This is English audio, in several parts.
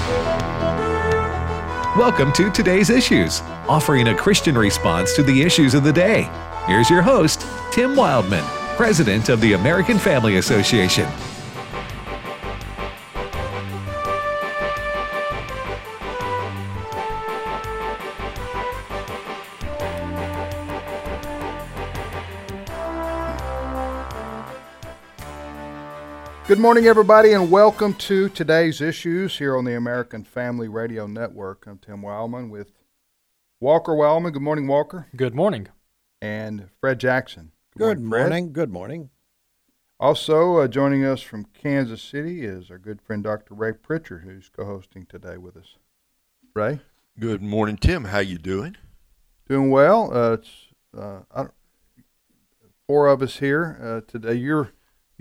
Welcome to Today's Issues, offering a Christian response to the issues of the day. Here's your host, Tim Wildman, President of the American Family Association. Good morning, everybody, and welcome to Today's Issues here on the American Family Radio Network. I'm Tim Wildman with Walker Wildman. Good morning, Walker. Good morning. And Fred Jackson. Good morning. Fred. Good morning. Also joining us from Kansas City is our good friend Dr. Ray Pritchard, who's co-hosting today with us. Ray? Good morning, Tim. How you doing? Doing well. It's four of us here today. You're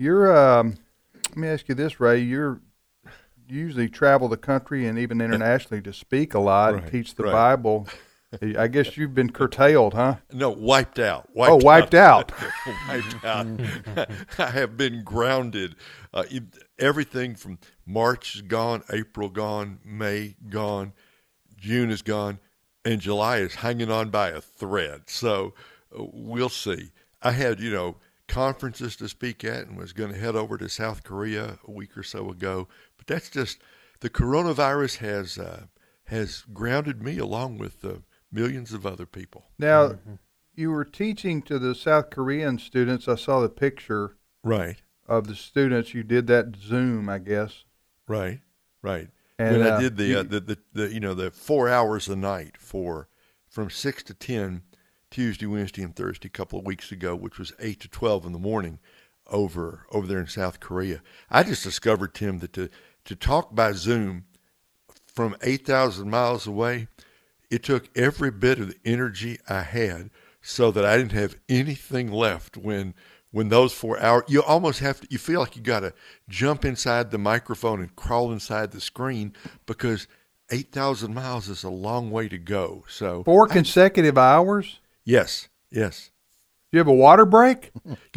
let me ask you this, Ray. You usually travel the country and even internationally to speak a lot and teach the Bible. I guess you've been curtailed, huh? No, wiped out. Wiped out. Wiped out. I have been grounded. Everything from March is gone, April gone, May gone, June is gone, and July is hanging on by a thread. So we'll see. I had, conferences to speak at and was going to head over to South Korea a week or so ago. But that's just, the coronavirus has grounded me along with millions of other people. Now, you were teaching to the South Korean students. I saw the picture of the students. You did that Zoom, I guess. Right. And when I did the 4 hours a night from 6 to 10, Tuesday, Wednesday, and Thursday a couple of weeks ago, which was 8 to 12 in the morning over there in South Korea. I just discovered, Tim, that to talk by Zoom from 8,000 miles away, it took every bit of the energy I had so that I didn't have anything left when those 4 hours, you almost have to, you feel like you got to jump inside the microphone and crawl inside the screen because 8,000 miles is a long way to go. So 4 consecutive hours? Yes. Do you have a water break?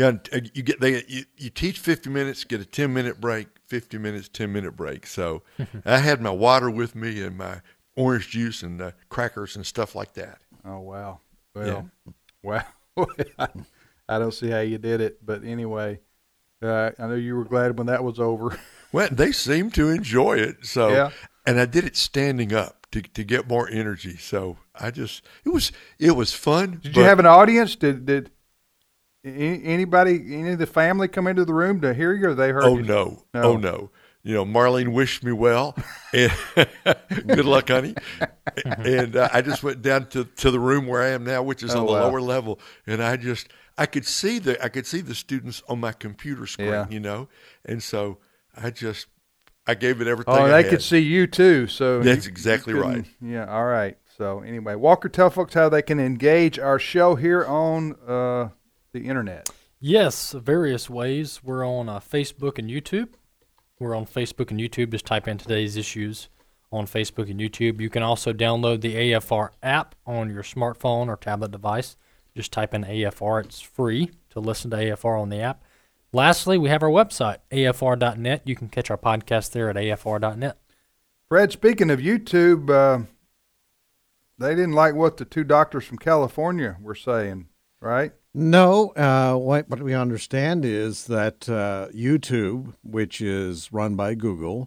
You teach 50 minutes, get a 10-minute break, 50 minutes, 10-minute break. So I had my water with me and my orange juice and crackers and stuff like that. Oh, wow. Well, I don't see how you did it. But anyway, I know you were glad when that was over. Well, they seemed to enjoy it. So, yeah. And I did it standing up to get more energy. So it was fun. Did you have an audience? Did anybody, any of the family come into the room to hear you, or they heard you? No. Oh, no. Marlene wished me well. And good luck, honey. And I just went down to the room where I am now, which is on the lower level. And I could see the students on my computer screen, And so I gave it everything I had. They could see you too. So that's exactly right. Yeah, all right. So anyway, Walker, tell folks how they can engage our show here on the internet. Yes, various ways. We're on Facebook and YouTube. We're on Facebook and YouTube. Just type in Today's Issues on Facebook and YouTube. You can also download the AFR app on your smartphone or tablet device. Just type in AFR. It's free to listen to AFR on the app. Lastly, we have our website, afr.net. You can catch our podcast there at afr.net. Fred, speaking of YouTube, they didn't like what the two doctors from California were saying, right? No. What we understand is that YouTube, which is run by Google,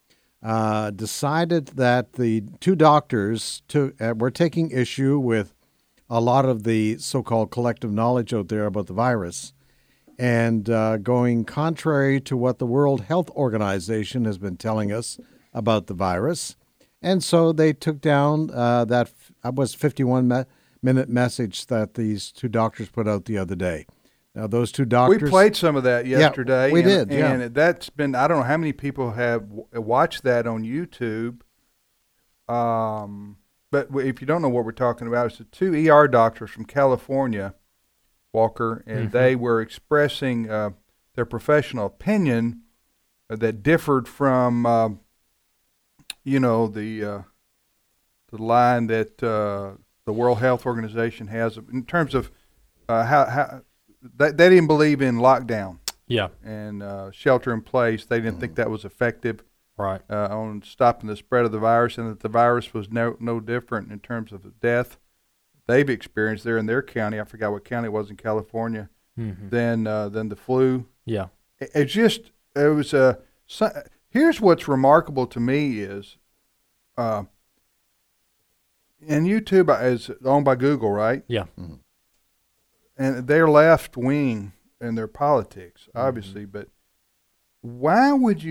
decided that the two doctors were taking issue with a lot of the so-called collective knowledge out there about the virus, and going contrary to what the World Health Organization has been telling us about the virus. And so they took down that was 51-minute message that these two doctors put out the other day. Now, those two doctors... We played some of that yesterday. Yeah, we did. And that's been, I don't know how many people have watched that on YouTube. But if you don't know what we're talking about, it's the two ER doctors from California, Walker, and they were expressing their professional opinion that differed from, the line that the World Health Organization has in terms of how they didn't believe in lockdown. Yeah. And shelter in place. They didn't think that was effective. right, on stopping the spread of the virus, and that the virus was no different in terms of death they've experienced there in their county. I forgot what county it was in California. Than the flu. Yeah. Here's what's remarkable to me is, and YouTube is owned by Google, right? Yeah. And they're left wing in their politics, obviously. But why would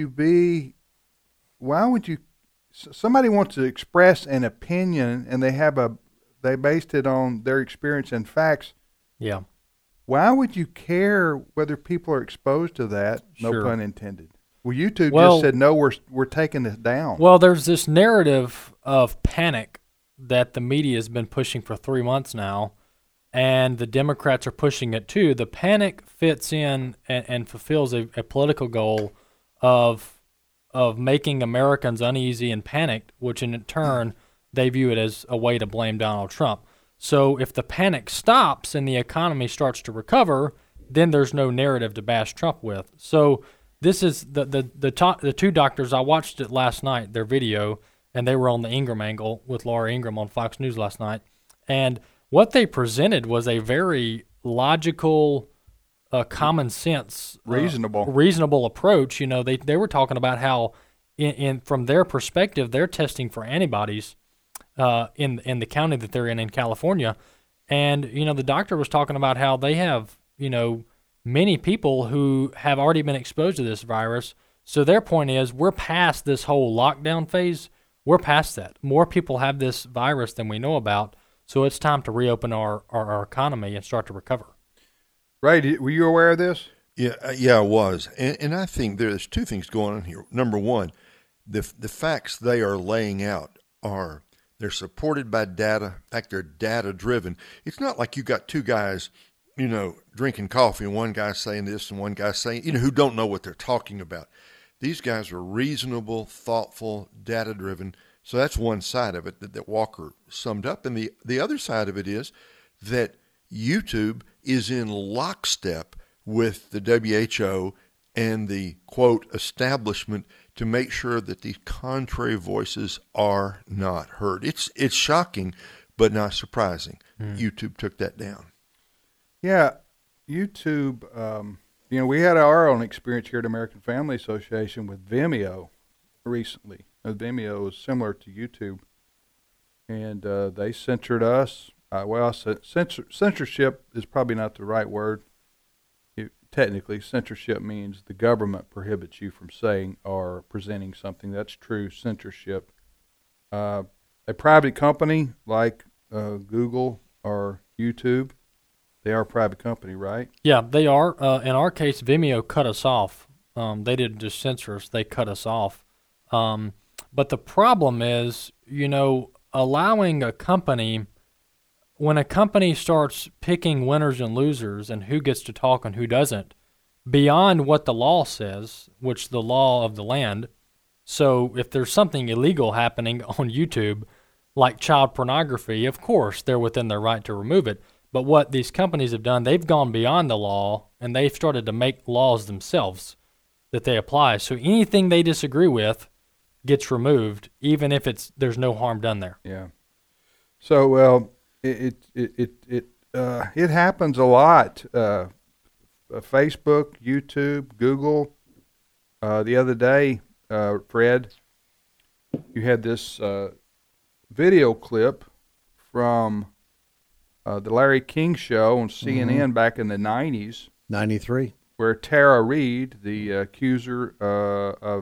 somebody wants to express an opinion and they based it on their experience and facts. Yeah. Why would you care whether people are exposed to that? Sure. No pun intended. Well, YouTube just said, no, we're taking this down. Well, there's this narrative of panic that the media has been pushing for 3 months now, and the Democrats are pushing it too. The panic fits in and fulfills a political goal of making Americans uneasy and panicked, which in turn they view it as a way to blame Donald Trump. So if the panic stops and the economy starts to recover, then there's no narrative to bash Trump with. So this is the two doctors. I watched it last night, their video, and they were on the Ingram Angle with Laura Ingram on Fox News last night. And what they presented was a very logical, common sense, reasonable approach. You know, they were talking about how, in from their perspective, they're testing for antibodies in the county that they're in California. And, you know, the doctor was talking about how they have, you know, many people who have already been exposed to this virus. So their point is, we're past this whole lockdown phase. We're past that. More people have this virus than we know about. So it's time to reopen our economy and start to recover. Right. Were you aware of this? Yeah, I was. And I think there's two things going on here. Number one, the facts they are laying out they're supported by data. In fact, they're data-driven. It's not like you got two guys, you know, drinking coffee and one guy saying this and one guy saying, you know, who don't know what they're talking about. These guys are reasonable, thoughtful, data-driven. So that's one side of it that Walker summed up. And the other side of it is that YouTube is in lockstep with the WHO and the, quote, establishment to make sure that these contrary voices are not heard. It's shocking, but not surprising. YouTube took that down. Yeah, YouTube, you know, we had our own experience here at American Family Association with Vimeo recently. Vimeo is similar to YouTube, and they censored us. Censorship is probably not the right word. Technically, censorship means the government prohibits you from saying or presenting something. That's true censorship. A private company like Google or YouTube, they are a private company, right? Yeah, they are. In our case, Vimeo cut us off. They didn't just censor us, they cut us off. But the problem is, you know, allowing a company, when a company starts picking winners and losers and who gets to talk and who doesn't, beyond what the law says, which the law of the land. So if there's something illegal happening on YouTube, like child pornography, of course, they're within their right to remove it. But what these companies have done, they've gone beyond the law, and they've started to make laws themselves that they apply. So anything they disagree with gets removed, even if there's no harm done there. Yeah. So, well, it happens a lot. Facebook, YouTube, Google. The other day, Fred, you had this video clip from the Larry King Show on CNN back in the 90s. 93. Where Tara Reid, the accuser of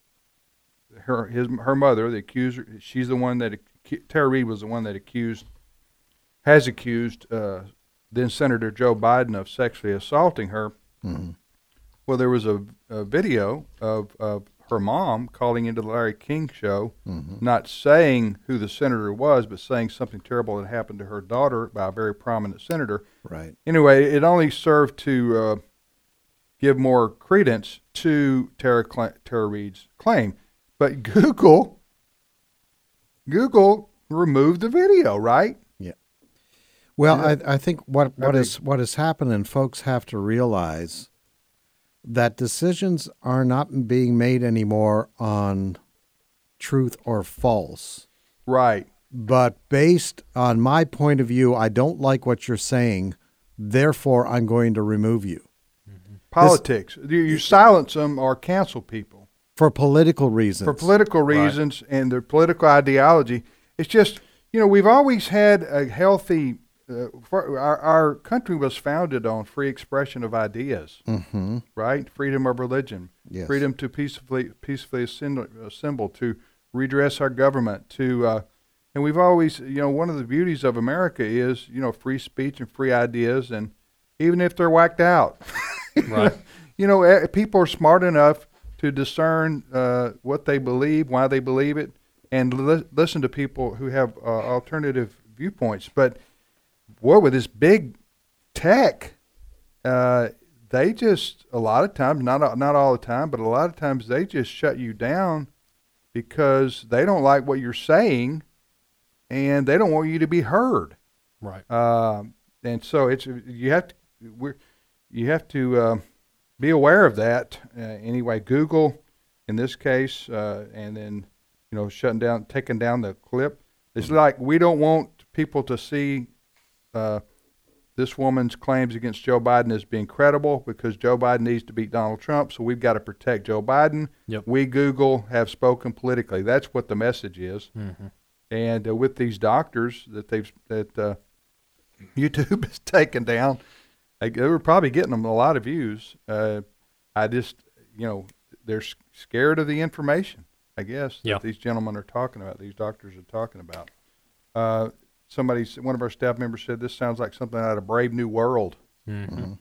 her mother, the accuser, she's the one that Tara Reid was the one that has accused then Senator Joe Biden of sexually assaulting her. Mm-hmm. Well, there was a video of her mom calling into the Larry King Show, not saying who the senator was, but saying something terrible had happened to her daughter by a very prominent senator. Right. Anyway, it only served to give more credence to Tara Reid's claim. But Google removed the video, right? Yeah. Well, I think what has happened, and folks have to realize that decisions are not being made anymore on truth or false. Right. But based on my point of view, I don't like what you're saying. Therefore, I'm going to remove you. Politics. You silence them or cancel people. For political reasons. For political reasons and their political ideology. It's just, we've always had a healthy, our country was founded on free expression of ideas, right? Freedom of religion, yes. Freedom to peacefully assemble, to redress our government, and we've always, one of the beauties of America is, free speech and free ideas, and even if they're whacked out, right? People are smart enough to discern what they believe, why they believe it, and listen to people who have alternative viewpoints. But boy, with this big tech, they just a lot of times, not all the time, but a lot of times they just shut you down because they don't like what you're saying. And they don't want you to be heard, right? And so you have to be aware of that. Anyway, Google, in this case, and then taking down the clip. It's like we don't want people to see this woman's claims against Joe Biden as being credible because Joe Biden needs to beat Donald Trump. So we've got to protect Joe Biden. Yep. We, Google, have spoken politically. That's what the message is. Mm-hmm. And with these doctors that YouTube has taken down, they were probably getting them a lot of views. I just, they're scared of the information, I guess, that these gentlemen are talking about, these doctors are talking about. One of our staff members said, this sounds like something out of Brave New World. Mm-hmm.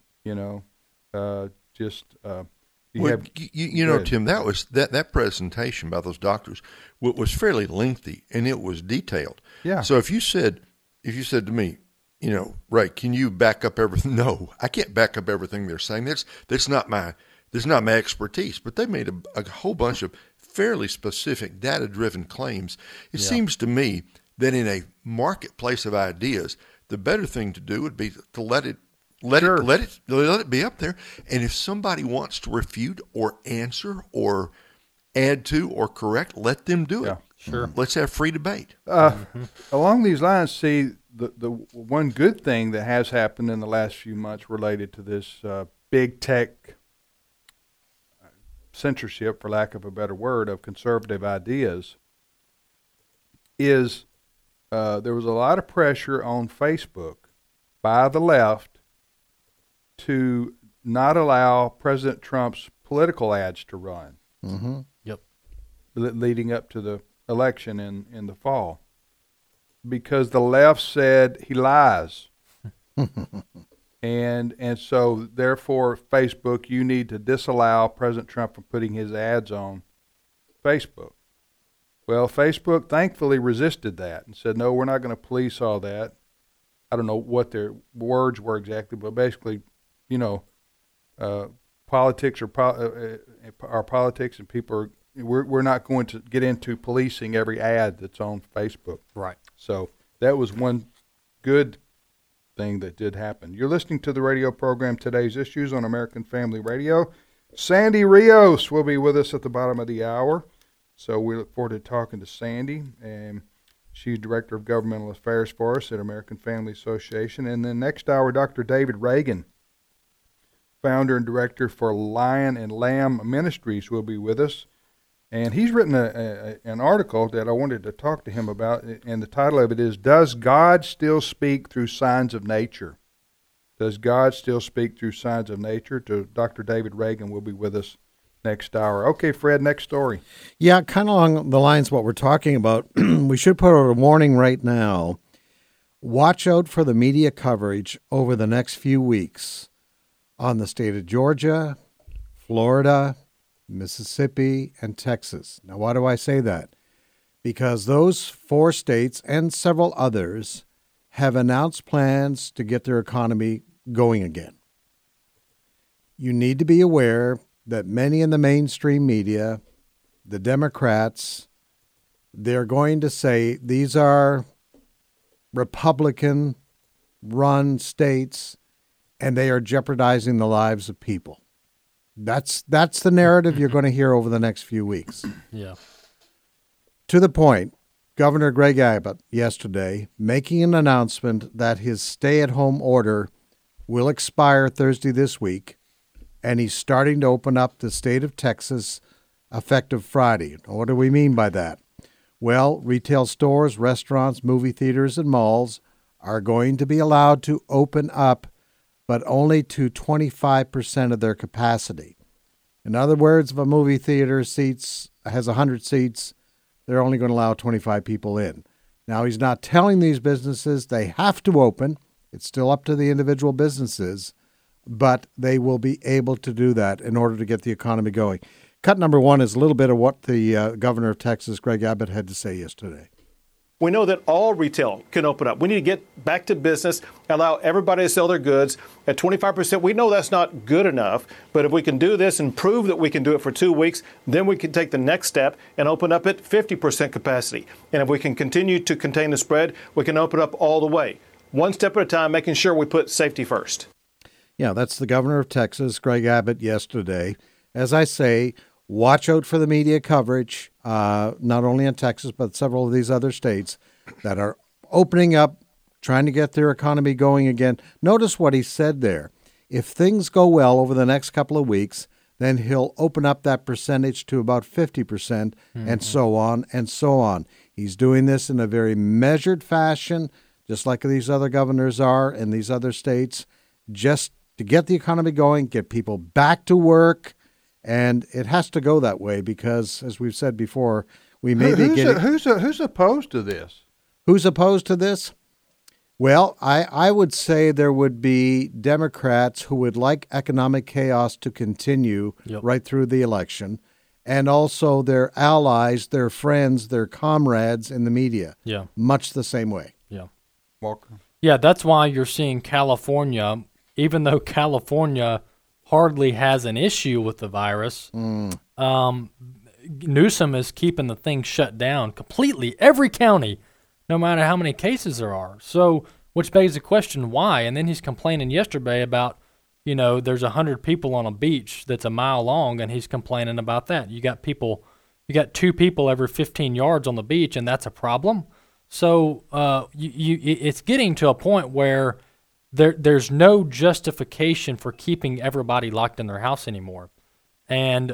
Tim, that presentation by those doctors was fairly lengthy and it was detailed. Yeah. So if you said to me, Ray, can you back up everything? No, I can't back up everything they're saying. That's not my expertise. But they made a whole bunch of fairly specific, data-driven claims. It seems to me that in a marketplace of ideas, the better thing to do would be to let it be up there. And if somebody wants to refute or answer or add to or correct, let them do it. Sure. Let's have free debate. Along these lines, see, the one good thing that has happened in the last few months related to this big tech censorship, for lack of a better word, of conservative ideas is there was a lot of pressure on Facebook by the left to not allow President Trump's political ads to run. Mm-hmm. Yep. Leading up to the election in the fall, because the left said he lies, and so therefore Facebook, you need to disallow President Trump from putting his ads on Facebook. Well, Facebook thankfully resisted that and said, no, we're not going to police all that. I don't know what their words were exactly, but basically, politics are politics, and people we're not going to get into policing every ad that's on Facebook. Right. So that was one good thing that did happen. You're listening to the radio program Today's Issues on American Family Radio. Sandy Rios will be with us at the bottom of the hour. So we look forward to talking to Sandy, and she's Director of Governmental Affairs for us at American Family Association. And then next hour, Dr. David Reagan, founder and director for Lion and Lamb Ministries, will be with us. And he's written an article that I wanted to talk to him about, and the title of it is, Does God Still Speak Through Signs of Nature? Does God Still Speak Through Signs of Nature? Dr. David Reagan will be with us next hour. Okay, Fred, next story. Yeah, kind of along the lines of what we're talking about. We should put out a warning right now. Watch out for the media coverage over the next few weeks on the state of Georgia, Florida, Mississippi, and Texas. Now, why do I say that? Because those 4 states and several others have announced plans to get their economy going again. You need to be aware that many in the mainstream media, the Democrats, they're going to say these are Republican-run states, and they are jeopardizing the lives of people. That's the narrative you're going to hear over the next few weeks. Yeah. To the point, Governor Greg Abbott yesterday making an announcement that his stay-at-home order will expire Thursday this week, and he's starting to open up the state of Texas effective Friday. What do we mean by that? Well, retail stores, restaurants, movie theaters, and malls are going to be allowed to open up, but only to 25% of their capacity. In other words, if a movie theater has 100 seats, they're only going to allow 25 people in. Now, he's not telling these businesses they have to open. It's still up to the individual businesses, but they will be able to do that in order to get the economy going. Cut number one is a little bit of what the governor of Texas, Greg Abbott, had to say yesterday. We know that all retail can open up. We need to get back to business, allow everybody to sell their goods at 25%. We know that's not good enough, but if we can do this and prove that we can do it for 2 weeks, then we can take the next step and open up at 50% capacity. And if we can continue to contain the spread, we can open up all the way. One step at a time, making sure we put safety first. Yeah, that's the governor of Texas, Greg Abbott, yesterday. As I say, watch out for the media coverage, not only in Texas, but several of these other states that are opening up, trying to get their economy going again. Notice what he said there. If things go well over the next couple of weeks, then he'll open up that percentage to about 50%, and so on and so on. He's doing this in a very measured fashion, just like these other governors are in these other states, just to get the economy going, get people back to work. And it has to go that way because, as we've said before, we may be getting... Who's opposed to this? Who's opposed to this? Well, I would say there would be Democrats who would like economic chaos to continue right through the election, and also their allies, their friends, their comrades in the media. Yeah. Much the same way. Yeah. Walker. Yeah, that's why you're seeing California, even though California hardly has an issue with the virus, Newsom is keeping the thing shut down completely, every county, no matter how many cases there are. So, which begs the question, why? And then he's complaining yesterday about, there's 100 people on a beach that's a mile long, and he's complaining about that. You got 2 people every 15 yards on the beach, and that's a problem. So, it's getting to a point where there's no justification for keeping everybody locked in their house anymore, and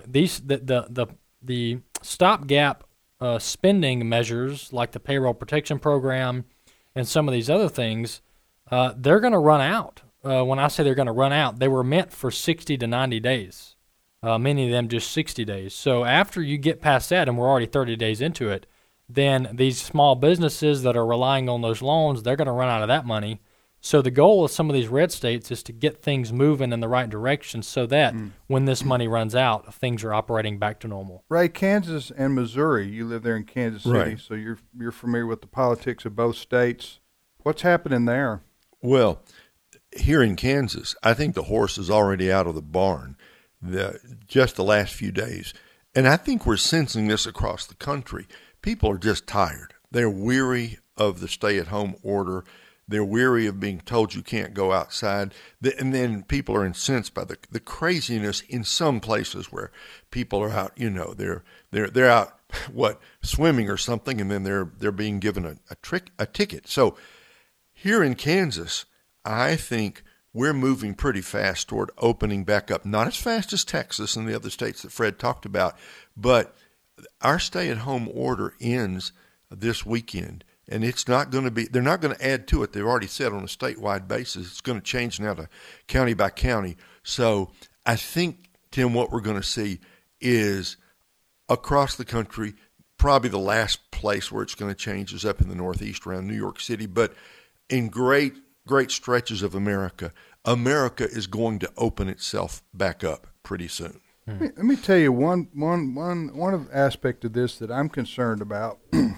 the stopgap spending measures like the payroll protection program and some of these other things, they're going to run out. When I say they're going to run out, they were meant for 60 to 90 days. Many of them just 60 days. So after you get past that, and we're already 30 days into it, then these small businesses that are relying on those loans, they're going to run out of that money. So the goal of some of these red states is to get things moving in the right direction so that when this money runs out, things are operating back to normal. Ray, Kansas and Missouri, you live there in Kansas City, right. So you're familiar with the politics of both states. What's happening there? Well, here in Kansas, I think the horse is already out of the barn just the last few days. And I think we're sensing this across the country. People are just tired. They're weary of the stay-at-home order. They're weary of being told you can't go outside. And then people are incensed by the craziness in some places where people are out, they're out, swimming or something, and then they're being given a ticket. So here in Kansas, I think we're moving pretty fast toward opening back up. Not as fast as Texas and the other states that Fred talked about, but our stay-at-home order ends this weekend. And it's not going to be, they're not going to add to it. They've already said on a statewide basis, it's going to change now to county by county. So I think, Tim, what we're going to see is across the country, probably the last place where it's going to change is up in the Northeast around New York City. But in great stretches of America is going to open itself back up pretty soon. Let me tell you one aspect of this that I'm concerned about.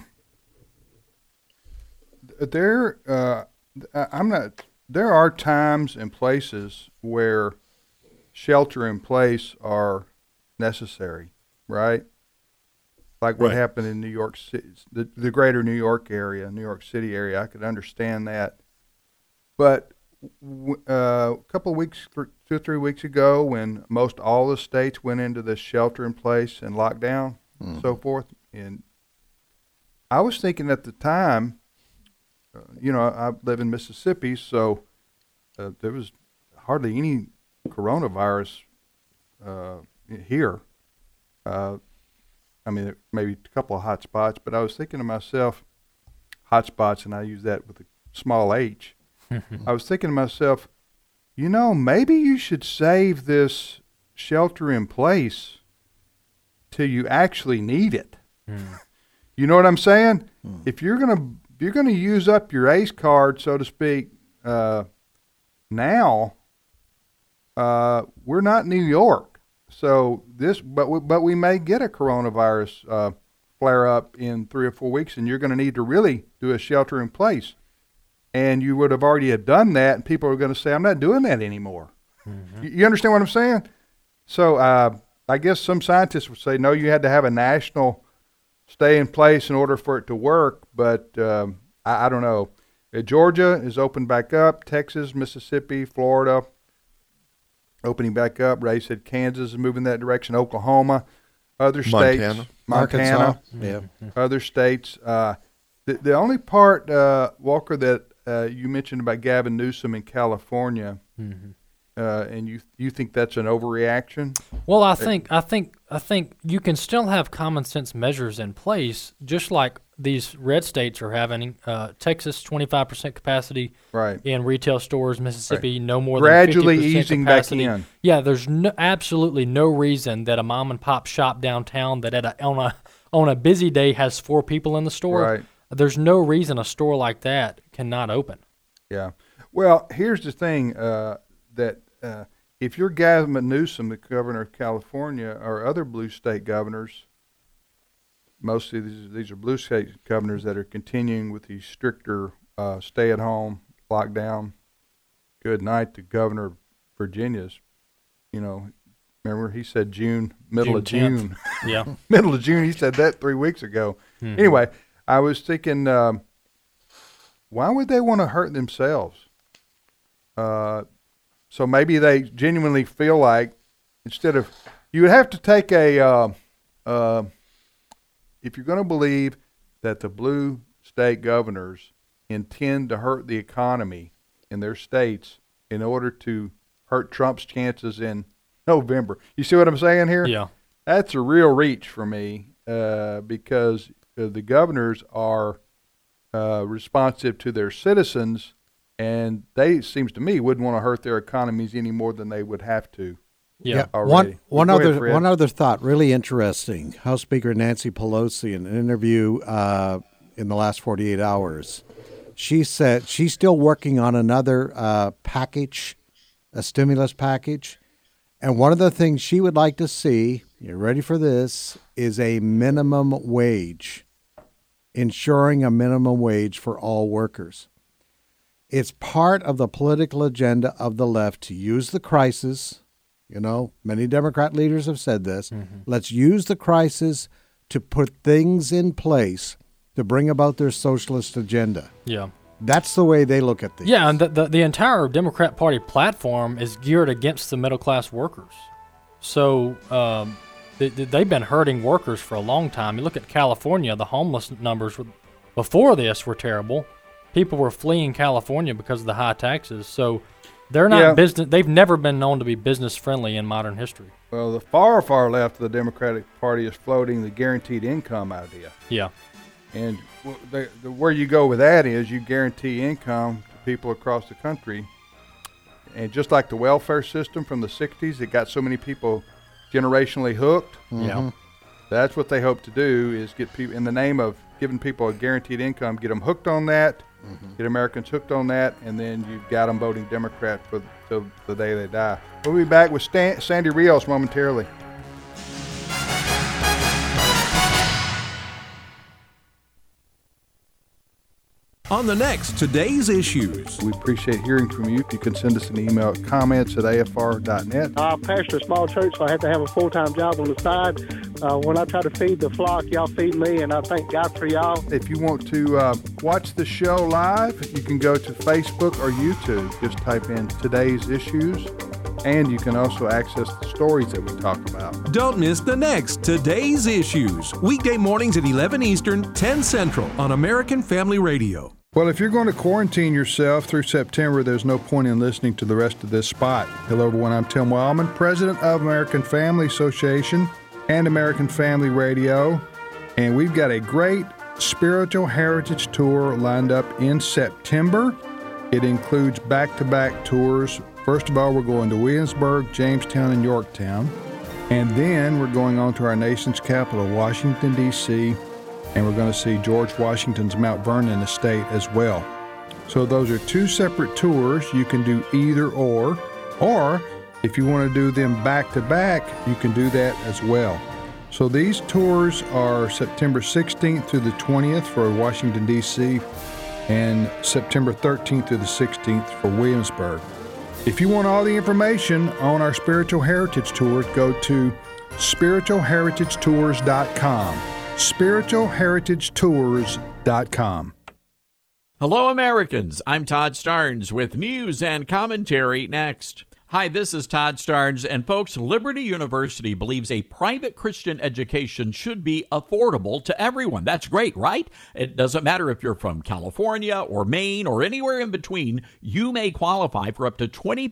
There are times and places where shelter in place are necessary, right? Like what happened in New York City, the greater New York area, New York City area. I could understand that. But a couple of weeks, 2 or 3 weeks ago, when most all the states went into the shelter in place and lockdown and so forth, and I was thinking at the time, I live in Mississippi, so there was hardly any coronavirus here. Maybe a couple of hot spots, but I was thinking to myself, hot spots, and I use that with a small h. I was thinking to myself, maybe you should save this shelter in place till you actually need it. You know what I'm saying? If you're gonna use up your ACE card, so to speak, now, we're not New York, so but we may get a coronavirus flare up in 3 or 4 weeks, and you're going to need to really do a shelter in place. And you would have already done that, and people are going to say, I'm not doing that anymore. You understand what I'm saying? So I guess some scientists would say, no, you had to have a national stay in place in order for it to work, but I don't know. Georgia is opened back up, Texas, Mississippi, Florida, opening back up. Ray said Kansas is moving that direction, Oklahoma, other states. Montana, yeah. Other states. The only part, Walker, that you mentioned about Gavin Newsom in California, and you think that's an overreaction? Well, I think you can still have common sense measures in place, just like these red states are having. Texas, 25% capacity in retail stores. Mississippi, no more gradually than 50% easing capacity. back in. Yeah, there's absolutely no reason that a mom and pop shop downtown that on a busy day has 4 people in the store. Right. There's no reason a store like that cannot open. Yeah. Well, here's the thing that if you're Gavin Newsom, the governor of California, or other blue state governors, mostly these are blue state governors that are continuing with these stricter stay-at-home lockdown. Good night to Governor of Virginia's. Remember he said middle of June. Yeah. Middle of June. He said that 3 weeks ago. Anyway, I was thinking, why would they want to hurt themselves? So maybe they genuinely feel like instead of you would have to take if you're going to believe that the blue state governors intend to hurt the economy in their states in order to hurt Trump's chances in November. You see what I'm saying here? Yeah. That's a real reach for me because the governors are responsive to their citizens, and they, seems to me, wouldn't want to hurt their economies any more than they would have to. Yeah. One other thought, really interesting. House Speaker Nancy Pelosi, in an interview in the last 48 hours, she said she's still working on another package, a stimulus package. And one of the things she would like to see, you're ready for this, is a minimum wage, ensuring a minimum wage for all workers. It's part of the political agenda of the left to use the crisis. Many Democrat leaders have said this. Let's use the crisis to put things in place to bring about their socialist agenda. Yeah. That's the way they look at things. Yeah, and the entire Democrat Party platform is geared against the middle-class workers. So they've been hurting workers for a long time. You look at California, the homeless numbers before this were terrible. People were fleeing California because of the high taxes. So they're not business. They've never been known to be business-friendly in modern history. Well, the far, far left of the Democratic Party is floating the guaranteed income idea. Yeah. And where you go with that is you guarantee income to people across the country. And just like the welfare system from the 60s, it got so many people generationally hooked. Yeah. That's what they hope to do is get people, in the name of giving people a guaranteed income, get them hooked on that, get Americans hooked on that, and then you've got them voting Democrat till the day they die. We'll be back with Sandy Rios momentarily. On the next Today's Issues. We appreciate hearing from you. You can send us an email at comments@afr.net. I pastor a small church, so I have to have a full-time job on the side. When I try to feed the flock, y'all feed me, and I thank God for y'all. If you want to watch the show live, you can go to Facebook or YouTube. Just type in Today's Issues, and you can also access the stories that we talk about. Don't miss the next Today's Issues. Weekday mornings at 11 Eastern, 10 Central on American Family Radio. Well, if you're going to quarantine yourself through September, there's no point in listening to the rest of this spot. Hello, everyone. I'm Tim Wildman, president of American Family Association and American Family Radio, and we've got a great spiritual heritage tour lined up in September. It includes back-to-back tours. First of all, we're going to Williamsburg, Jamestown, and Yorktown, and then we're going on to our nation's capital, Washington, D.C., and we're going to see George Washington's Mount Vernon estate as well. So those are two separate tours. You can do either or if you want to do them back to back, you can do that as well. So these tours are September 16th through the 20th for Washington, D.C., and September 13th through the 16th for Williamsburg. If you want all the information on our Spiritual Heritage Tours, go to spiritualheritagetours.com. spiritualheritagetours.com. Hello, Americans. I'm Todd Starnes with news and commentary next. Hi, this is Todd Starnes, and folks, Liberty University believes a private Christian education should be affordable to everyone. That's great, right? It doesn't matter if you're from California or Maine or anywhere in between, you may qualify for up to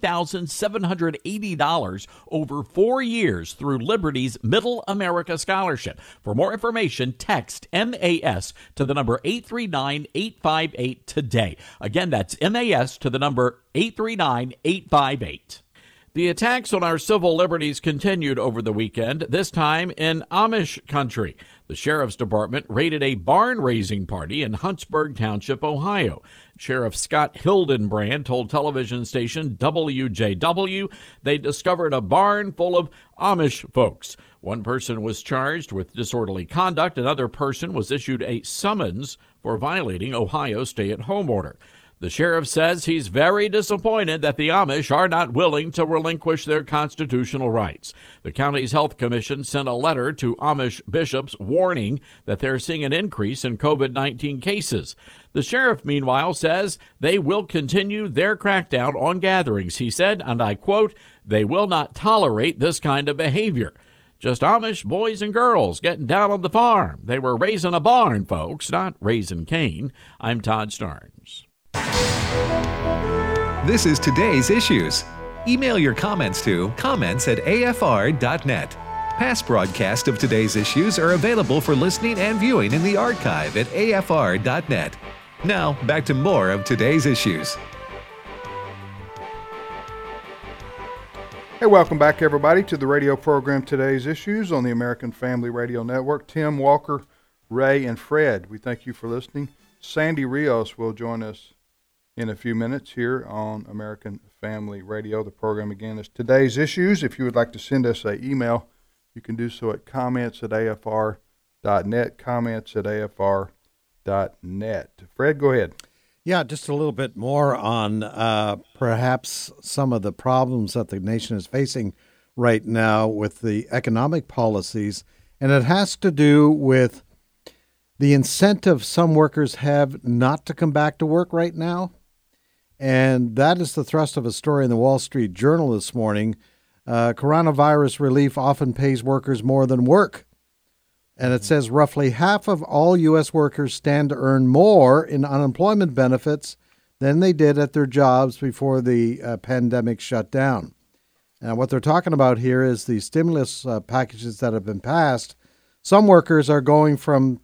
$20,780 over 4 years through Liberty's Middle America Scholarship. For more information, text MAS to the number 839-858 today. Again, that's MAS to the number 839-858. The attacks on our civil liberties continued over the weekend, this time in Amish country. The Sheriff's Department raided a barn-raising party in Huntsburg Township, Ohio. Sheriff Scott Hildenbrand told television station WJW they discovered a barn full of Amish folks. One person was charged with disorderly conduct. Another person was issued a summons for violating Ohio's stay-at-home order. The sheriff says he's very disappointed that the Amish are not willing to relinquish their constitutional rights. The county's health commission sent a letter to Amish bishops warning that they're seeing an increase in COVID-19 cases. The sheriff, meanwhile, says they will continue their crackdown on gatherings. He said, and I quote, "They will not tolerate this kind of behavior. Just Amish boys and girls getting down on the farm. They were raising a barn, folks, not raising Cain." I'm Todd Starnes. This is Today's Issues. Email your comments to comments@afr.net. Past broadcasts of Today's Issues are available for listening and viewing in the archive at afr.net. Now, back to more of Today's Issues. Hey, welcome back, everybody, to the radio program Today's Issues on the American Family Radio Network. Tim, Walker, Ray, and Fred, we thank you for listening. Sandy Rios will join us in a few minutes here on American Family Radio. The program again is Today's Issues. If you would like to send us an email, you can do so at comments@afr.net, comments@afr.net. Fred, go ahead. Yeah, just a little bit more on perhaps some of the problems that the nation is facing right now with the economic policies, and it has to do with the incentive some workers have not to come back to work right now. And that is the thrust of a story in the Wall Street Journal this morning. Coronavirus relief often pays workers more than work. And it says roughly half of all U.S. workers stand to earn more in unemployment benefits than they did at their jobs before the pandemic shut down. And what they're talking about here is the stimulus packages that have been passed. Some workers are going from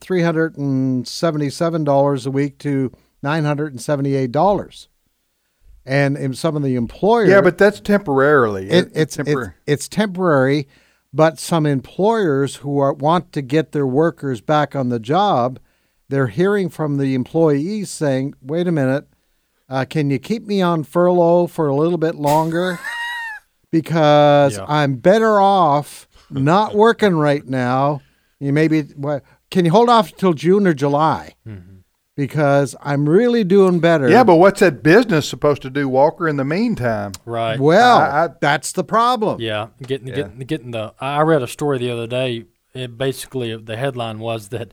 $377 a week to $978. And in some of the employers... Yeah, but that's temporarily. It's temporary, but some employers who want to get their workers back on the job, they're hearing from the employees saying, wait a minute, can you keep me on furlough for a little bit longer? Because I'm better off not working right now. Can you hold off until June or July? Mm-hmm. because I'm really doing better. Yeah, but what's that business supposed to do, Walker, in the meantime? Right. Well, that's the problem. Yeah, getting the. I read a story the other day. It basically, the headline was that,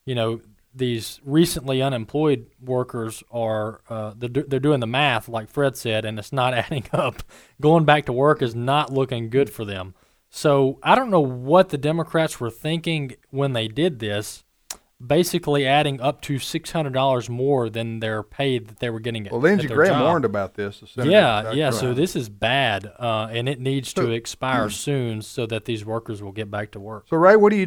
these recently unemployed workers are they're doing the math, like Fred said, and it's not adding up. Going back to work is not looking good for them. So I don't know what the Democrats were thinking when they did this, basically adding up to $600 more than their pay that they were getting at Well, Lindsey at their Graham job. warned about this. Yeah. So this is bad, and it needs to expire soon so that these workers will get back to work. So, Ray, what do?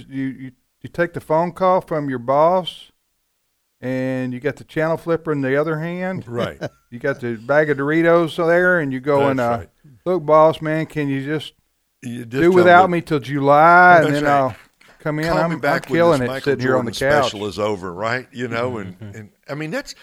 You take the phone call from your boss, and you got the channel flipper in the other hand. Right. You got the bag of Doritos there, and you go That's right. Look, boss, man, can you just You do without me till July, and That's then right. I'll come in. Call me I'm back killing when it this sitting Michael here on the Jordan couch. special is over, right? And I mean that's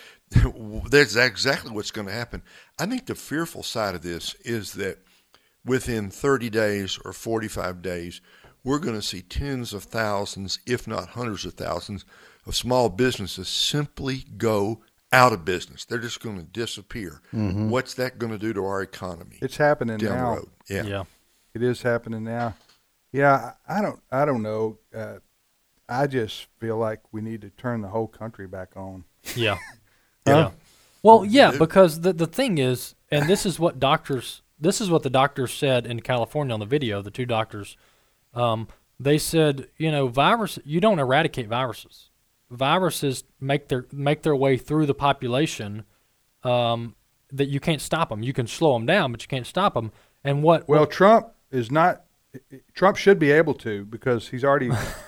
exactly what's going to happen. I think the fearful side of this is that within 30 days or 45 days, we're going to see tens of thousands, if not hundreds of thousands, of small businesses simply go out of business. They're just going to disappear. Mm-hmm. What's that going to do to our economy? It's happening down now. the road. Yeah. It is happening now. Yeah, I don't know. I just feel like we need to turn the whole country back on. Yeah. Yeah. Well, yeah, because the thing is, and this is what the doctors said in California on the video, the two doctors, they said, virus, you don't eradicate viruses. Viruses make their way through the population, that you can't stop them. You can slow them down, but you can't stop them. And Trump Trump should be able to, because he's already,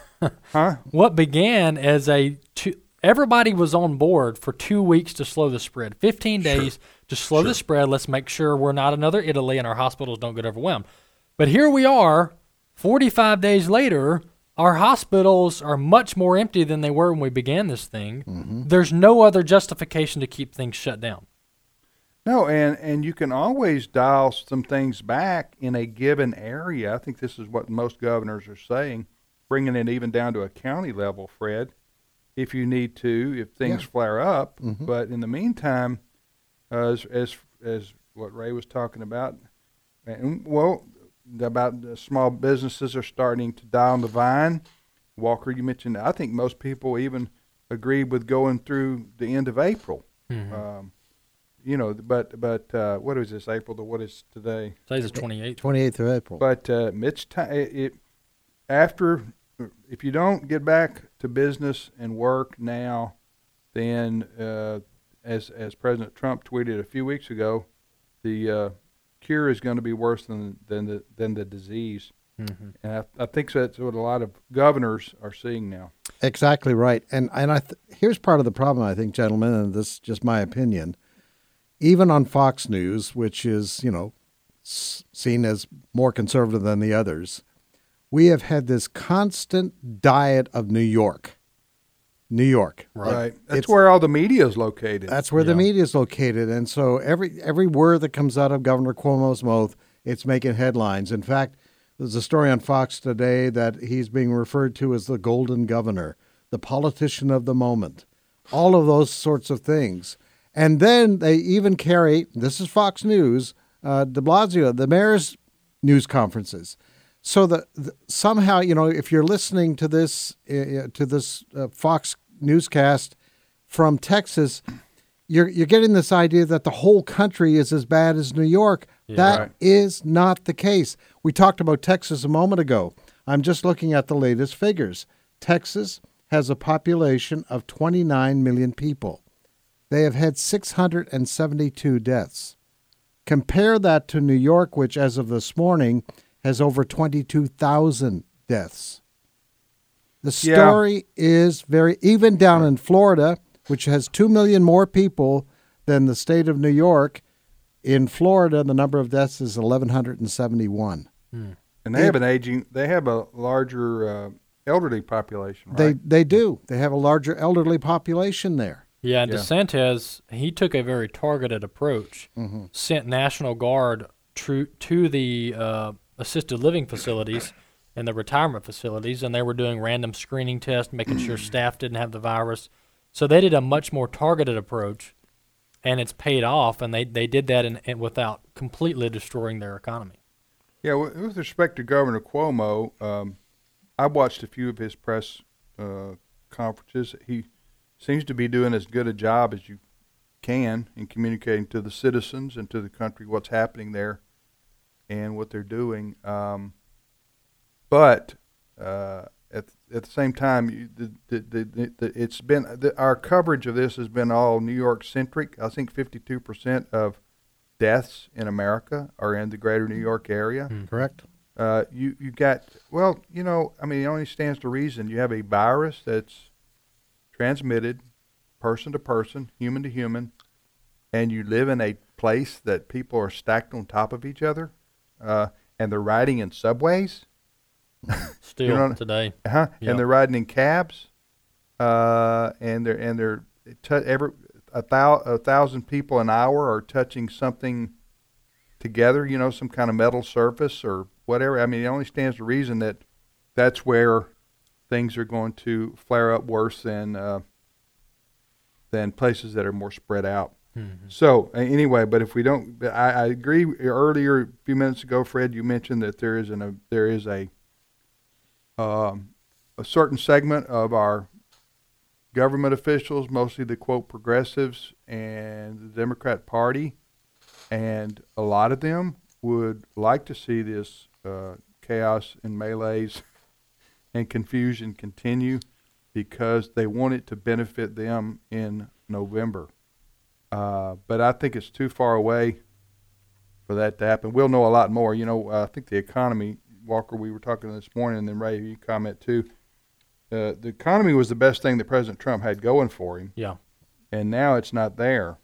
What began as everybody was on board for 2 weeks to slow the spread, 15 days to slow the spread. Let's make sure we're not another Italy and our hospitals don't get overwhelmed. But here we are, 45 days later, our hospitals are much more empty than they were when we began this thing. Mm-hmm. There's no other justification to keep things shut down. No, and you can always dial some things back in a given area. I think this is what most governors are saying, bringing it even down to a county level, Fred, if you need to, if things flare up. Mm-hmm. But in the meantime, as what Ray was talking about, about small businesses are starting to die on the vine. Walker, you mentioned, I think most people even agreed with going through the end of April. Mm-hmm. But what is this, April? What is today? Today's the 28th. 28th of April. But it's after, if you don't get back to business and work now, then as President Trump tweeted a few weeks ago, the cure is going to be worse than the disease. Mm-hmm. And I think that's what a lot of governors are seeing now. Exactly right. And here's part of the problem, I think, gentlemen, and this is just my opinion. Even on Fox News, which is, seen as more conservative than the others, we have had this constant diet of New York. New York. Right. That's where all the media is located. That's where the media is located. And so every word that comes out of Governor Cuomo's mouth, it's making headlines. In fact, there's a story on Fox today that he's being referred to as the golden governor, the politician of the moment, all of those sorts of things. And then they even carry, this is Fox News, de Blasio, the mayor's news conferences. So somehow, if you're listening to this Fox newscast from Texas, you're getting this idea that the whole country is as bad as New York. Yeah, that is not the case. We talked about Texas a moment ago. I'm just looking at the latest figures. Texas has a population of 29 million people. They have had 672 deaths. Compare that to New York, which as of this morning has over 22,000 deaths. The story is even down in Florida, which has 2 million more people than the state of New York. In Florida, the number of deaths is 1,171. And they have a larger elderly population, right? They do. They have a larger elderly population there. Yeah, DeSantis, he took a very targeted approach, sent National Guard to the assisted living facilities and the retirement facilities, and they were doing random screening tests, making sure staff didn't have the virus. So they did a much more targeted approach, and it's paid off, and they did that and without completely destroying their economy. Yeah, with respect to Governor Cuomo, I watched a few of his press conferences. He seems to be doing as good a job as you can in communicating to the citizens and to the country what's happening there and what they're doing. But at the same time, it's been our coverage of this has been all New York centric. I think 52% of deaths in America are in the greater New York area. Correct. You got, well, it only stands to reason. You have a virus that's transmitted person to person, human to human, and you live in a place that people are stacked on top of each other, and they're riding in subways. Still today. Yep. And they're riding in cabs, and they're 1,000 people an hour are touching something together, some kind of metal surface or whatever. It only stands to reason that that's where things are going to flare up worse than places that are more spread out. Mm-hmm. So anyway, but if we don't, I agree. Earlier, a few minutes ago, Fred, you mentioned that there is a certain segment of our government officials, mostly the quote progressives and the Democrat Party, and a lot of them would like to see this chaos and melees and confusion continue because they want it to benefit them in November. But I think it's too far away for that to happen. We'll know a lot more. I think the economy, Walker, we were talking this morning, and then Ray, you comment too. The economy was the best thing that President Trump had going for him. Yeah. And now it's not there.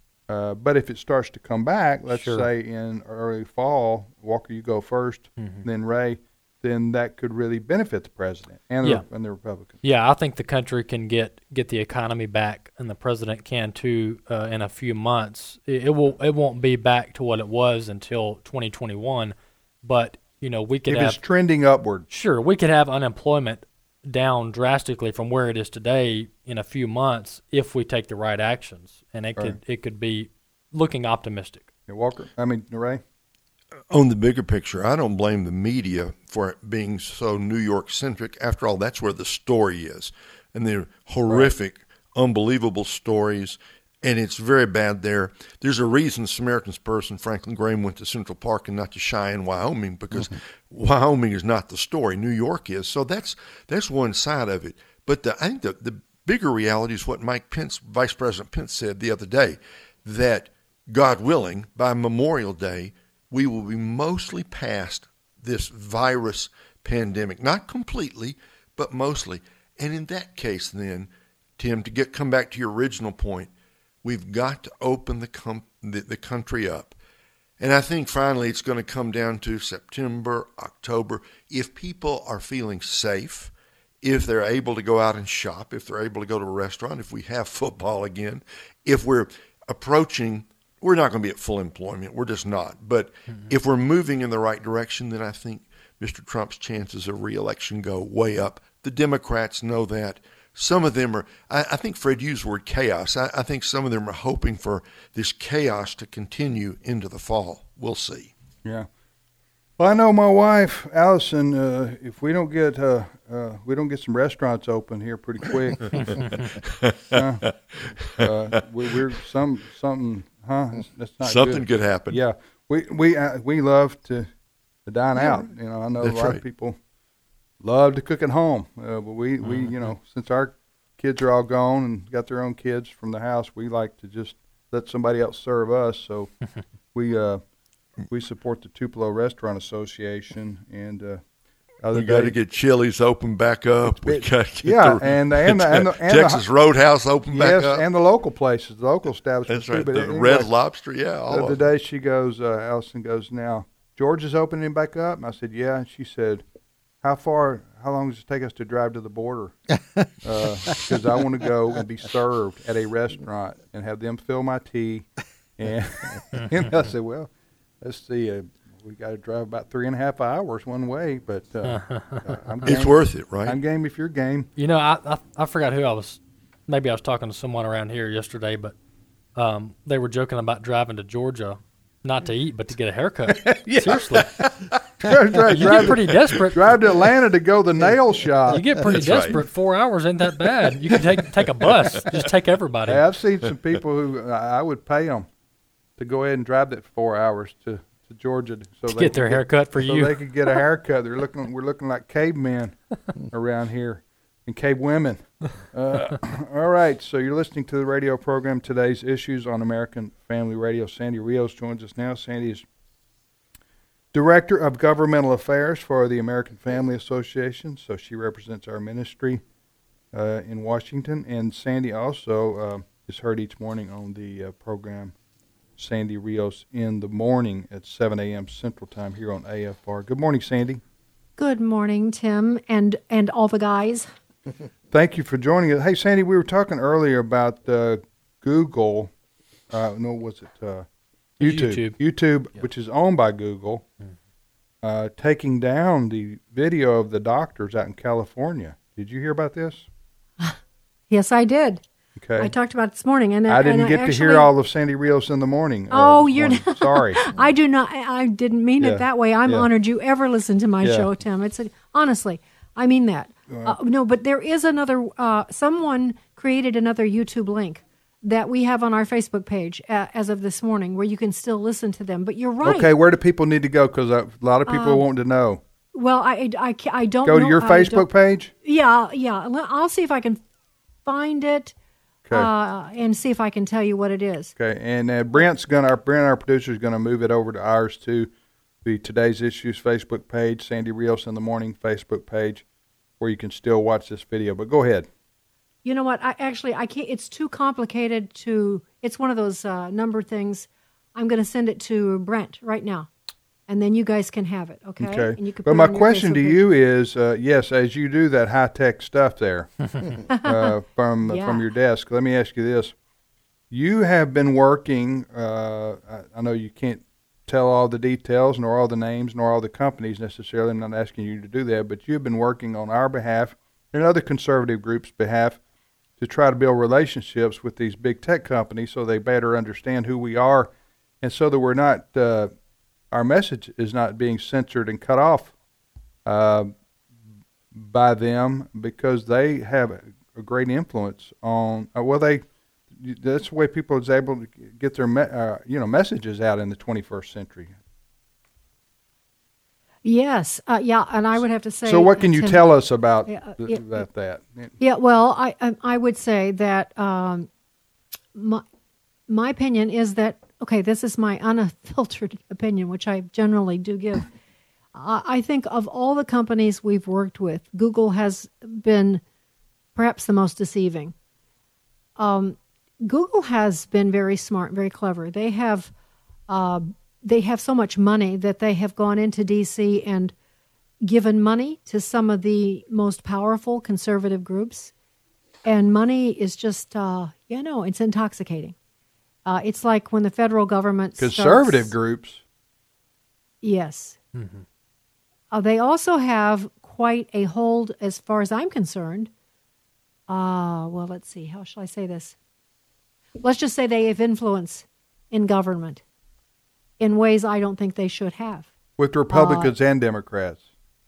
But if it starts to come back, let's say in early fall, Walker, you go first, then Ray, then that could really benefit the president and the Republicans. Yeah, I think the country can get the economy back, and the president can too in a few months. It won't be back to what it was until 2021, but we could if it's trending upward. Sure, we could have unemployment down drastically from where it is today in a few months if we take the right actions, and it could be looking optimistic. Yeah, Walker, Ray? On the bigger picture, I don't blame the media for it being so New York-centric. After all, that's where the story is. And they're horrific, unbelievable stories, and it's very bad there. There's a reason Samaritan's Purse and Franklin Graham went to Central Park and not to Cheyenne, Wyoming, because Wyoming is not the story. New York is. So that's one side of it. But I think the bigger reality is what Mike Pence, Vice President Pence, said the other day, that God willing, by Memorial Day, we will be mostly past this virus pandemic. Not completely, but mostly. And in that case then, Tim, to come back to your original point, we've got to open the country up. And I think finally it's going to come down to September, October. If people are feeling safe, if they're able to go out and shop, if they're able to go to a restaurant, if we have football again, if we're approaching, we're not going to be at full employment. We're just not. But if we're moving in the right direction, then I think Mr. Trump's chances of re-election go way up. The Democrats know that. Some of them are, I think Fred used the word chaos. I think some of them are hoping for this chaos to continue into the fall. We'll see. Yeah. Well, I know my wife, Allison, if we don't get some restaurants open here pretty quick, we're something, that's not something good. could happen. Yeah. We love to dine out. I know a lot of people love to cook at home, but we since our kids are all gone and got their own kids from the house, we like to just let somebody else serve us. So we support the Tupelo Restaurant Association, and we got to get Chili's open back up. We got to get and Texas Roadhouse open back up. Yes, and the local places, the local establishments. That's right. But the anyway, Red Lobster, all the day she goes, Allison goes, now George is opening back up, and I said, yeah. And she said, how long does it take us to drive to the border? Because I want to go and be served at a restaurant and have them fill my tea. And I said, well, let's see, we got to drive about 3.5 hours one way, but I'm game. It's worth it, right? I'm game if you're game. I forgot who I was maybe I was talking to someone around here yesterday, but they were joking about driving to Georgia, not to eat, but to get a haircut. Seriously. Right. You get pretty desperate. Drive to Atlanta to go to the nail shop. You get pretty desperate. Right. 4 hours ain't that bad. You can take a bus. Just take everybody. Hey, I've seen some people who I would pay them to go ahead and drive that 4 hours to Georgia so they get their haircut for you. So they could get a haircut. We're looking like cavemen around here and cave women. All right, so you're listening to the radio program Today's Issues on American Family Radio. Sandy Rios joins us now. Sandy is Director of Governmental Affairs for the American Family Association, so she represents our ministry in Washington. And Sandy also is heard each morning on the program Sandy Rios in the morning at 7 a.m. Central Time here on AFR. Good morning, Sandy. Good morning, Tim, and all the guys. Thank you for joining us. Hey, Sandy, we were talking earlier about Google. YouTube, yeah. Which is owned by Google, taking down the video of the doctors out in California. Did you hear about this? Yes, I did. Okay. I talked about it this morning, and I didn't get to hear all of Sandy Rios in the morning. You're sorry. I do not. I didn't mean it that way. I'm honored you ever listen to my show, Tim. Honestly, I mean that. No, but there is another. Someone created another YouTube link that we have on our Facebook page as of this morning, where you can still listen to them. But you're right. Okay, where do people need to go? Because a lot of people want to know. Well, I don't go know. to your Facebook page. Yeah. I'll see if I can find it. Okay. And see if I can tell you what it is. Okay, and Brent, our producer, is going to move it over to ours too, the Today's Issues Facebook page, Sandy Rios in the Morning Facebook page, where you can still watch this video. But go ahead. You know what? I can't. It's too complicated to. It's one of those number things. I'm going to send it to Brent right now, and then you guys can have it. Okay. Okay. And you can but my question to you is, yes, as you do that high tech stuff there from your desk, let me ask you this: you have been working. I know you can't tell all the details, nor all the names, nor all the companies necessarily. I'm not asking you to do that, but you've been working on our behalf and other conservative groups' behalf to try to build relationships with these big tech companies so they better understand who we are, and so that we're not our message is not being censored and cut off by them, because they have a great influence on. That's the way people is able to get their messages out in the 21st century. Yes, and I would have to say. So, what can you tell us about that? Yeah, well, I would say that my opinion is that, okay, this is my unfiltered opinion, which I generally do give. I think of all the companies we've worked with, Google has been perhaps the most deceiving. Google has been very smart, very clever. They have so much money that they have gone into D.C. and given money to some of the most powerful conservative groups. And money is just, it's intoxicating. It's like when the federal government conservative groups. Yes. Mm-hmm. They also have quite a hold, as far as I'm concerned. Well, let's see. How shall I say this? Let's just say they have influence in government in ways I don't think they should have. With Republicans and Democrats.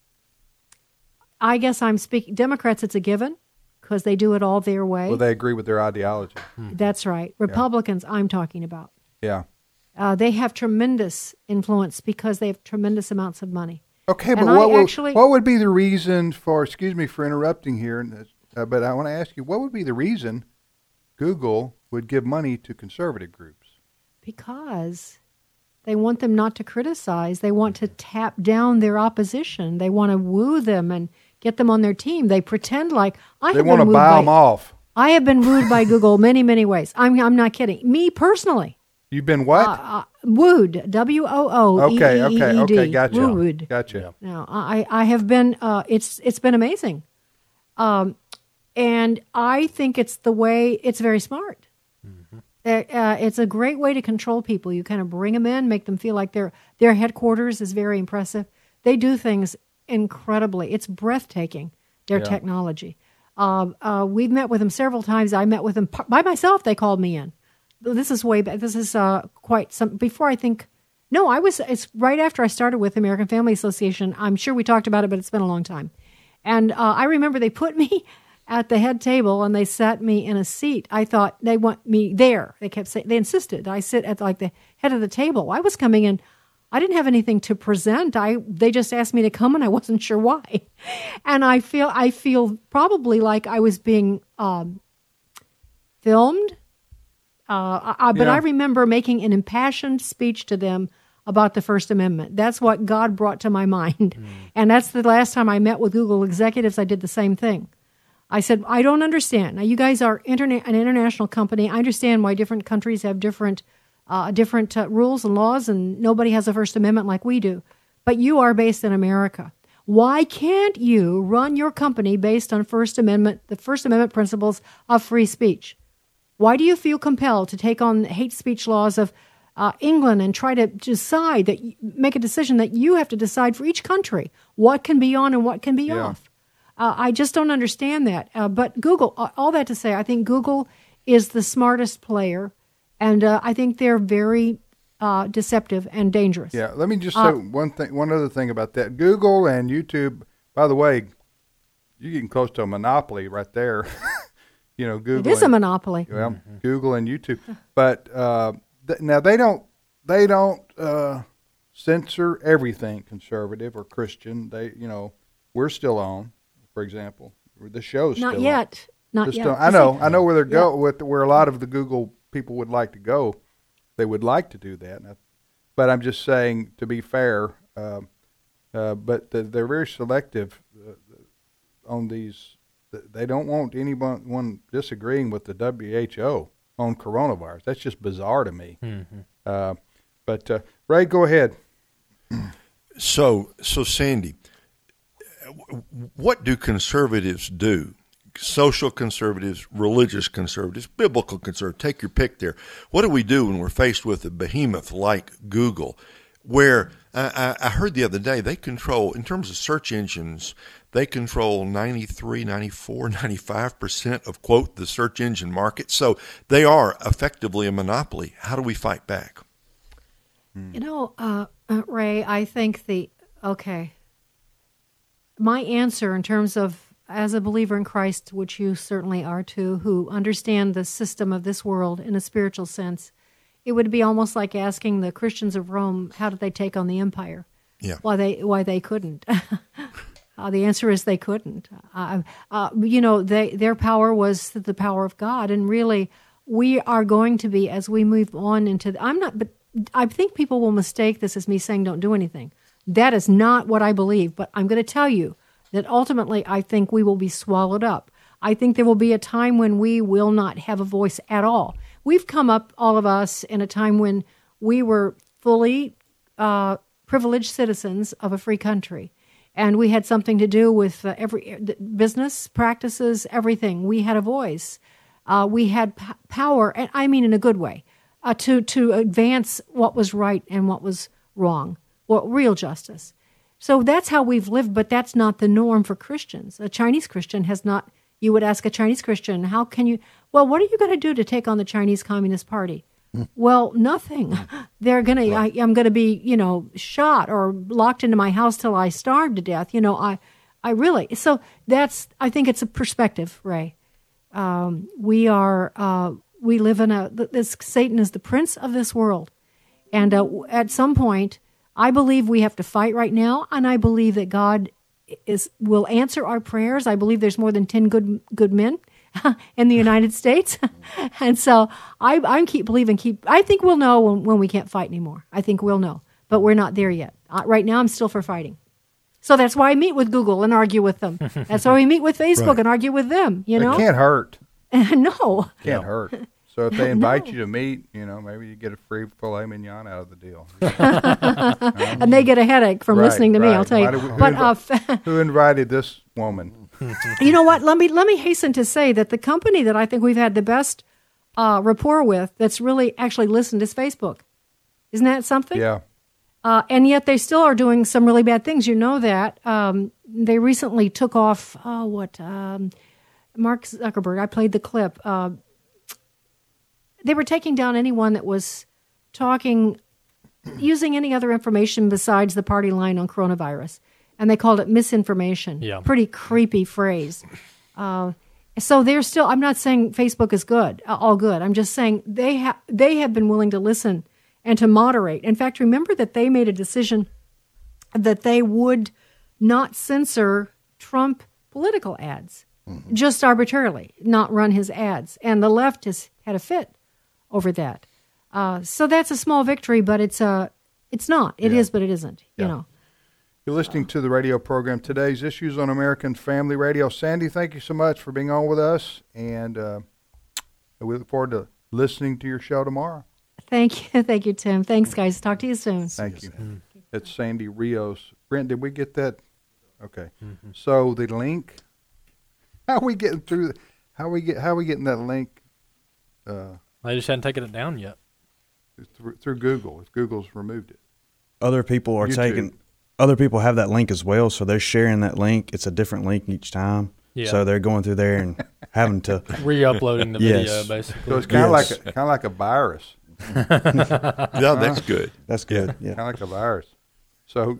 I guess I'm speaking. Democrats, it's a given, because they do it all their way. Well, they agree with their ideology. That's right. Republicans, I'm talking about. Yeah. They have tremendous influence because they have tremendous amounts of money. Okay, but what would be the reason for, excuse me for interrupting here, but I want to ask you, what would be the reason Google would give money to conservative groups? Because they want them not to criticize. They want to tap down their opposition. They want to woo them and get them on their team. They pretend like they want to buy them off. I have been wooed by Google many, many ways. I'm not kidding. Me personally. You've been what? Wooed. WOOEED. Okay. Gotcha. Wooed. Gotcha. No, I have been. It's been amazing, and I think it's the way. It's very smart. Mm-hmm. It's a great way to control people. You kind of bring them in, make them feel like their headquarters is very impressive. They do things incredibly. It's breathtaking, their technology. We've met with them several times. I met with them by myself. They called me in. This is way back. This is quite some before I think. No, it's right after I started with American Family Association. I'm sure we talked about it, but it's been a long time. And I remember they put me at the head table and they sat me in a seat. I thought they want me there. They kept saying, they insisted I sit at like the head of the table. I was coming in. I didn't have anything to present. They just asked me to come, and I wasn't sure why. And I feel probably like I was being filmed. But I remember making an impassioned speech to them about the First Amendment. That's what God brought to my mind. And that's the last time I met with Google executives. I did the same thing. I said, I don't understand. Now, you guys are an international company. I understand why different countries have different rules and laws, and nobody has a First Amendment like we do. But you are based in America. Why can't you run your company based on the First Amendment principles of free speech? Why do you feel compelled to take on the hate speech laws of England and try to decide make a decision that you have to decide for each country what can be on and what can be off? I just don't understand that. But Google, all that to say, I think Google is the smartest player, and I think they're very deceptive and dangerous. Yeah, let me just say one other thing about that. Google and YouTube, by the way, you're getting close to a monopoly right there. Google. It is a monopoly. Well, Google and YouTube, but now they don't censor everything conservative or Christian. We're still on. For example, the show's still not yet. On. Not yet. I know where they're going with where a lot of the Google people would like to go. They would like to do that, but I'm just saying, to be fair, but they're very selective on these. They don't want anyone disagreeing with the WHO on coronavirus. That's just bizarre to me. Mm-hmm. But Ray, go ahead. So Sandy, what do conservatives do? Social conservatives, religious conservatives, biblical conservatives, take your pick there. What do we do when we're faced with a behemoth like Google, where I heard the other day they control, in terms of search engines, they control 93, 94, 95% of, quote, the search engine market. So they are effectively a monopoly. How do we fight back? Ray, I think my answer in terms of, as a believer in Christ, which you certainly are too, who understand the system of this world in a spiritual sense, it would be almost like asking the Christians of Rome, how did they take on the empire? Yeah. Why they couldn't. The answer is they couldn't. Their power was the power of God, and really, we are going to be, as we move on into. But I think people will mistake this as me saying don't do anything. That is not what I believe. But I'm going to tell you that ultimately, I think we will be swallowed up. I think there will be a time when we will not have a voice at all. We've come up, all of us, in a time when we were fully privileged citizens of a free country. And we had something to do with every business practices, everything. We had a voice. We had power, and I mean in a good way, to advance what was right and what was wrong, or real justice. So that's how we've lived, but that's not the norm for Christians. A Chinese Christian has not. You would ask a Chinese Christian, how can you? Well, what are you going to do to take on the Chinese Communist Party? Well, nothing. They're going to. I'm going to be, shot or locked into my house till I starve to death. I really. So I think it's a perspective, Ray. We live in this. Satan is the prince of this world, and at some point, I believe we have to fight right now, and I believe that God will answer our prayers. I believe there's more than 10 good men in the United States. And so I keep believing, I think we'll know when we can't fight anymore. I think we'll know, but we're not there yet. Right now I'm still for fighting. So that's why I meet with Google and argue with them. That's why we meet with Facebook and argue with them, It can't hurt. No. Can't hurt. So if they invite you to meet, maybe you get a free filet mignon out of the deal. And they get a headache from listening to me, I'll tell you. Who invited this woman? You know what? Let me hasten to say that the company that I think we've had the best rapport with that's really actually listened is Facebook. Isn't that something? Yeah. And yet they still are doing some really bad things. You know that. They recently took off, Mark Zuckerberg, I played the clip. They were taking down anyone that was talking, using any other information besides the party line on coronavirus. And they called it misinformation. Yeah. Pretty creepy phrase. So they're still, I'm not saying Facebook is good, all good. I'm just saying they have been willing to listen and to moderate. In fact, remember that they made a decision that they would not censor Trump political ads, just arbitrarily, not run his ads. And the left has had a fit over that. So that's a small victory, but it's not. It is, but it isn't, you know. You're listening to the radio program, Today's Issues on American Family Radio. Sandy, thank you so much for being on with us, and we look forward to listening to your show tomorrow. Thank you, Tim. Thanks, guys. Talk to you soon. Thank you. It's Sandy Rios. Brent, did we get that? Okay. So the link, how are we getting that link? They just hadn't taken it down yet. Through Google, if Google's removed it. Other people are other people have that link as well, so they're sharing that link. It's a different link each time. Yeah. So they're going through there and having to re-uploading the video, basically. So it's kind of like a virus. Yeah, that's good. That's good. Yeah. Kind of like a virus. So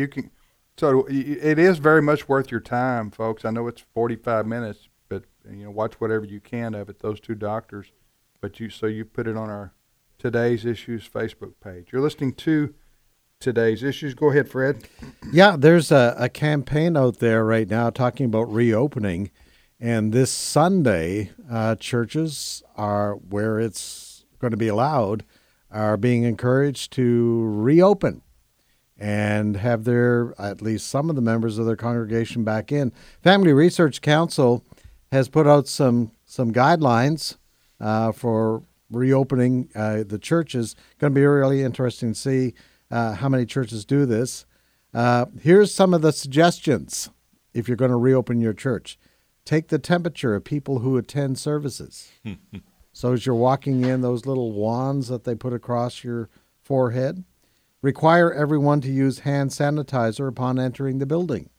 it is very much worth your time, folks. I know it's 45 minutes, but watch whatever you can of it. Those two doctors, but you put it on our Today's Issues Facebook page. You're listening to Today's Issues. Go ahead, Fred. Yeah, there's a campaign out there right now talking about reopening, and this Sunday, churches are where it's going to be allowed are being encouraged to reopen and have at least some of the members of their congregation back in. Family Research Council has put out some guidelines for reopening the churches. Going to be really interesting to see how many churches do this. Here's some of the suggestions if you're going to reopen your church. Take the temperature of people who attend services. So as you're walking in, those little wands that they put across your forehead. Require everyone to use hand sanitizer upon entering the building.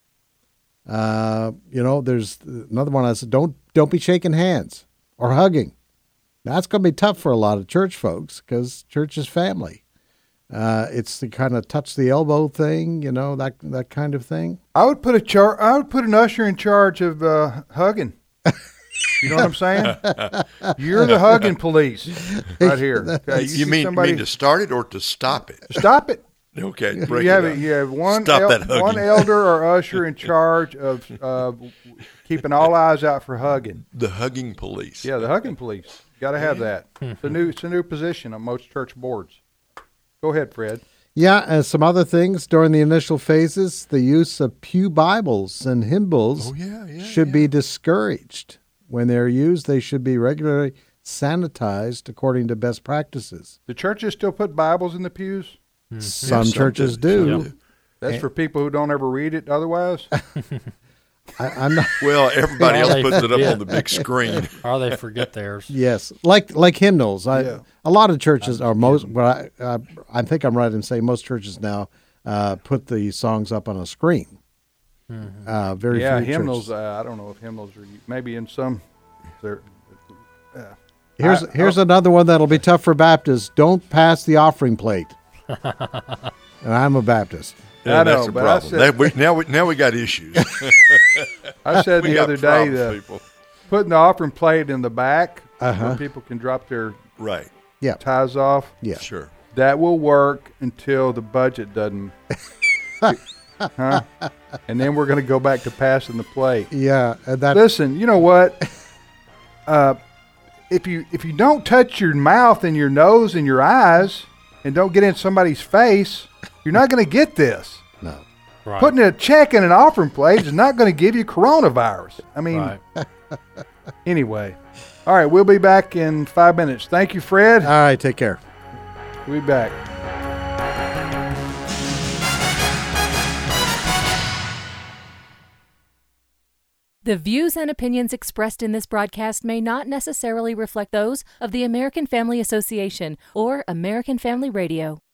There's another one that said, don't be shaking hands or hugging. That's going to be tough for a lot of church folks because church is family. It's the kind of touch the elbow thing, that kind of thing. I would put an usher in charge of hugging. You know what I'm saying? You're the hugging police right here. Okay, you mean to start it or to stop it? Stop it. Okay. You have one elder or usher in charge of keeping all eyes out for hugging. The hugging police. Yeah, the hugging police. Got to have that. It's a new position on most church boards. Go ahead, Fred. Yeah, and some other things during the initial phases, the use of pew Bibles and hymnals should be discouraged. When they're used, they should be regularly sanitized according to best practices. Do churches still put Bibles in the pews? Some churches do. Yeah. That's for people who don't ever read it otherwise? I'm not. Well, everybody else puts it up on the big screen. Or they forget theirs. Yes, like hymnals. A lot of churches are I think I'm right in saying most churches now put the songs up on a screen. Mm-hmm. Very few hymnals. I don't know if hymnals are maybe in some. Here's another one that'll be tough for Baptists. Don't pass the offering plate. And I'm a Baptist. Yeah, that's a problem. Now we got issues. I said the other day putting the offering plate in the back where people can drop their ties off. Yeah, sure. That will work until the budget doesn't. And then we're going to go back to passing the plate. Yeah. Listen, you know what? If you don't touch your mouth and your nose and your eyes and don't get in somebody's face, you're not going to get this. No. Right. Putting a check in an offering plate is not going to give you coronavirus. I mean, Anyway. All right, we'll be back in 5 minutes. Thank you, Fred. All right, take care. We'll be back. The views and opinions expressed in this broadcast may not necessarily reflect those of the American Family Association or American Family Radio.